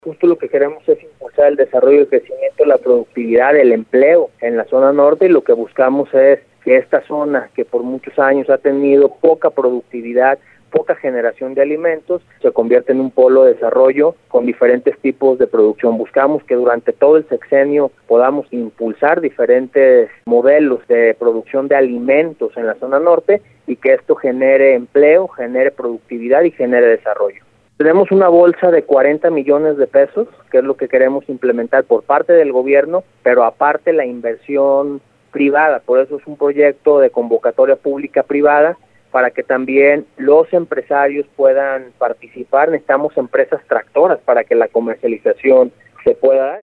Justo lo que queremos es impulsar el desarrollo, el crecimiento, la productividad, el empleo en la zona norte, y lo que buscamos es que esta zona, que por muchos años ha tenido poca productividad, poca generación de alimentos, se convierta en un polo de desarrollo con diferentes tipos de producción. Buscamos que durante todo el sexenio podamos impulsar diferentes modelos de producción de alimentos en la zona norte y que esto genere empleo, genere productividad y genere desarrollo. Tenemos una bolsa de 40 millones de pesos, que es lo que queremos implementar por parte del gobierno, pero aparte la inversión privada. Por eso es un proyecto de convocatoria pública-privada, para que también los empresarios puedan participar. Necesitamos empresas tractoras para que la comercialización se pueda dar.